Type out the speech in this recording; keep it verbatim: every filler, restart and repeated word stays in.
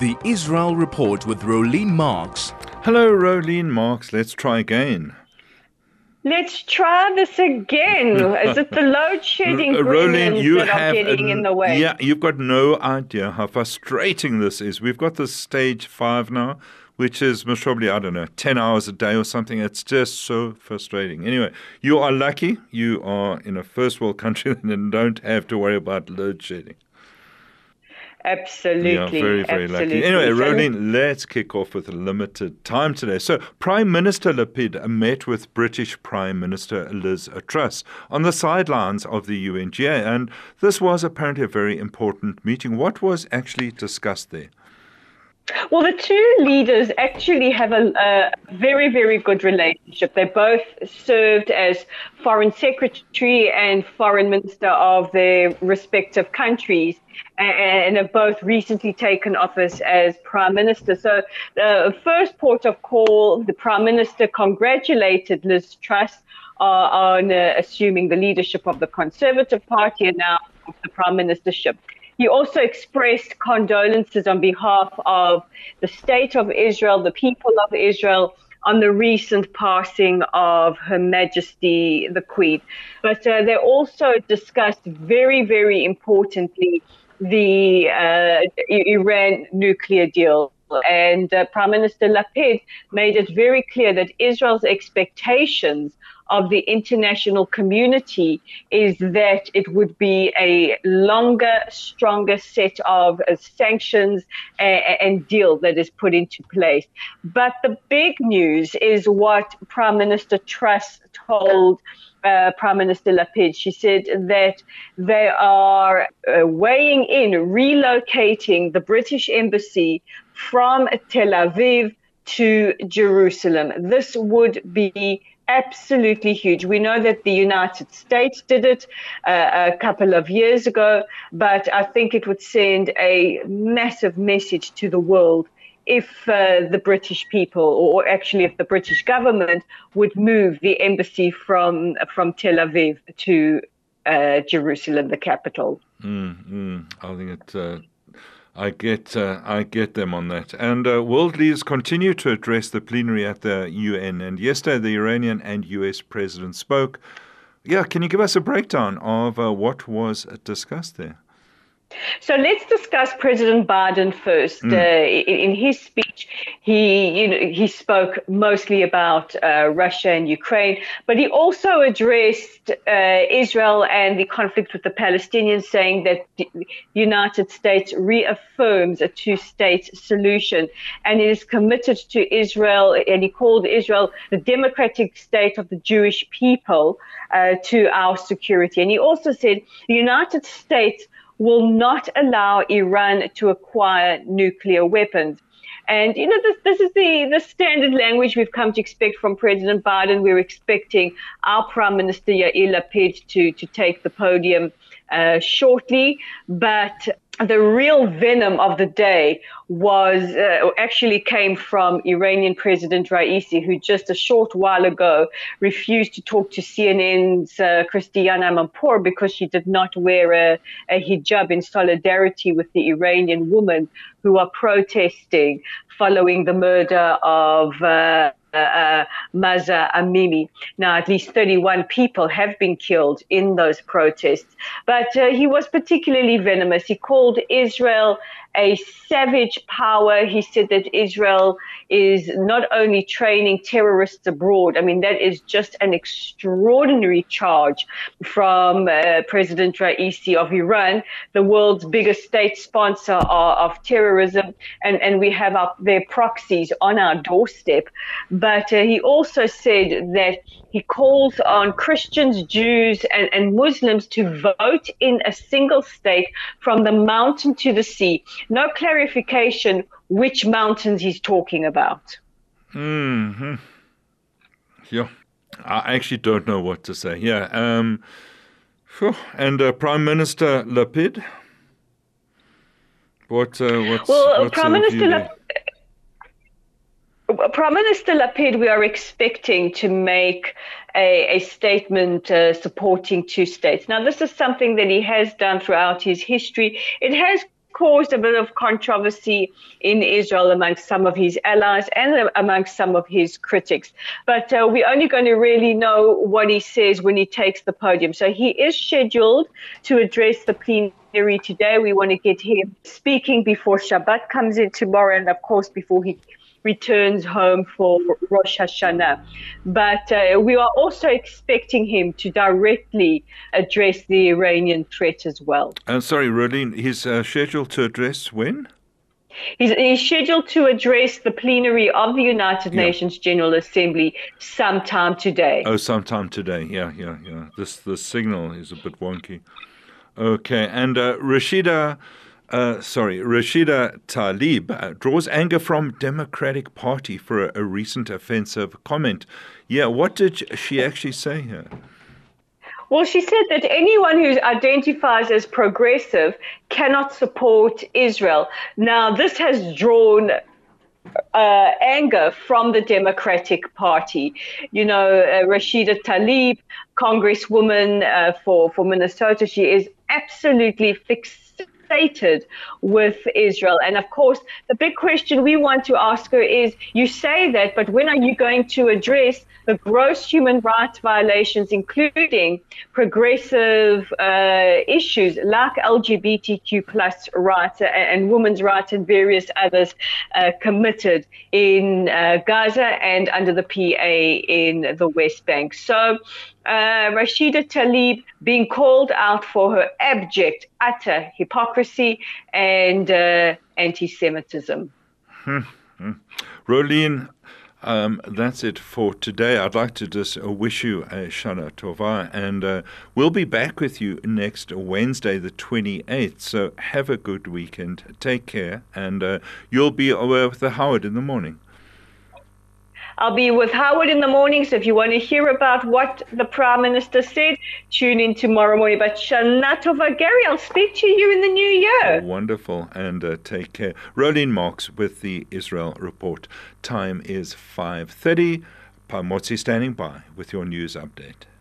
The Israel Report with Rolene Marks. Hello, Rolene Marks. Let's try again. Let's try this again. Is it the load shedding gremlins you that are have getting an, in the way? Yeah, you've got no idea how frustrating this is. We've got this stage five now, which is most probably, I don't know, ten hours a day or something. It's just so frustrating. Anyway, you are lucky. You are in a first world country and don't have to worry about load shedding. Absolutely. Yeah, very, very absolutely. lucky. Anyway, So- Rolene, let's kick off with limited time today. So, Prime Minister Lapid met with British Prime Minister Liz Truss on the sidelines of the U N G A, and this was apparently a very important meeting. What was actually discussed there? Well, the two leaders actually have a, a very, very good relationship. They both served as foreign secretary and foreign minister of their respective countries, and have both recently taken office as prime minister. So the first port of call, the prime minister congratulated Liz Truss uh, on uh, assuming the leadership of the Conservative Party and now of the prime ministership. He also expressed condolences on behalf of the state of Israel, the people of Israel, on the recent passing of Her Majesty the Queen. But uh, they also discussed very, very importantly the uh, Iran nuclear deal. And uh, Prime Minister Lapid made it very clear that Israel's expectations of the international community is that it would be a longer, stronger set of uh, sanctions and, and deal that is put into place. But the big news is what Prime Minister Truss told Uh, Prime Minister Lapid. She said that they are uh, weighing in relocating the British embassy from Tel Aviv to Jerusalem. This would be absolutely huge. We know that the United States did it uh, a couple of years ago, but I think it would send a massive message to the world if uh, the British people, or actually if the British government, would move the embassy from from Tel Aviv to uh, Jerusalem, the capital. Mm, mm, I think it. Uh, I get. Uh, I get them on that. And uh, world leaders continue to address the plenary at the U N. And yesterday, the Iranian and U S president spoke. Yeah, can you give us a breakdown of uh, what was discussed there? So let's discuss President Biden first. Mm. Uh, in, in his speech, he you know, he spoke mostly about uh, Russia and Ukraine, but he also addressed uh, Israel and the conflict with the Palestinians, saying that the United States reaffirms a two-state solution and it is committed to Israel, and he called Israel the democratic state of the Jewish people uh, to our security. And he also said the United States will not allow Iran to acquire nuclear weapons. And, you know, this, this is the, the standard language we've come to expect from President Biden. We're expecting our Prime Minister Yair Lapid to, to take the podium uh, shortly. But the real venom of the day was uh, actually came from Iranian President Raisi, who just a short while ago refused to talk to C N N's uh, Christiane Amanpour because she did not wear a, a hijab in solidarity with the Iranian women who are protesting following the murder of uh, Uh, Mahsa Amini. Now, at least thirty-one people have been killed in those protests. But uh, he was particularly venomous. He called Israel a savage power. He said that Israel is not only training terrorists abroad. I mean, that is just an extraordinary charge from uh, President Raisi of Iran, the world's biggest state sponsor of, of terrorism. And, and we have our, their proxies on our doorstep. But uh, he also said that he calls on Christians, Jews, and, and Muslims to vote in a single state from the mountain to the sea. No clarification which mountains he's talking about. Mm-hmm. Yeah, I actually don't know what to say. Yeah, um, phew. and uh, Prime Minister Lapid. What? Uh, what's, well, what's Prime Minister Lapid. Prime Minister Lapid, we are expecting to make a, a statement uh, supporting two states. Now, this is something that he has done throughout his history. It has caused a bit of controversy in Israel amongst some of his allies and amongst some of his critics. But uh, we're only going to really know what he says when he takes the podium. So he is scheduled to address the plenary today. We want to get him speaking before Shabbat comes in tomorrow, and of course before he returns home for Rosh Hashanah. But uh, we are also expecting him to directly address the Iranian threat as well. Uh, sorry, Rolene, he's uh, scheduled to address when? He's, he's scheduled to address the plenary of the United yeah. Nations General Assembly sometime today. Oh, sometime today. Yeah, yeah, yeah. This the signal is a bit wonky. Okay, and uh, Rashida... Uh, sorry, Rashida Tlaib uh, draws anger from Democratic Party for a, a recent offensive comment. Yeah, what did she actually say here? Well, she said that anyone who identifies as progressive cannot support Israel. Now, this has drawn uh, anger from the Democratic Party. You know, uh, Rashida Tlaib, Congresswoman uh, for, for Minnesota, she is absolutely fixed with Israel. And of course, the big question we want to ask her is, you say that, but when are you going to address the gross human rights violations, including progressive uh, issues like L G B T Q plus rights and, and women's rights and various others uh, committed in uh, Gaza and under the P A in the West Bank? So Uh, Rashida Tlaib being called out for her abject, utter hypocrisy and uh, anti-Semitism. Hmm. Rolene, um, that's it for today. I'd like to just uh, wish you a Shana Tova, and uh, we'll be back with you next Wednesday, the twenty-eighth. So have a good weekend. Take care, and uh, you'll be aware with the Howard in the morning. I'll be with Howard in the morning, so if you want to hear about what the Prime Minister said, tune in tomorrow morning. But Shana Tova, Gary, I'll speak to you in the new year. Oh, wonderful, and uh, take care. Rolene Marks with the Israel Report. Time is five thirty. Pamotzi standing by with your news update.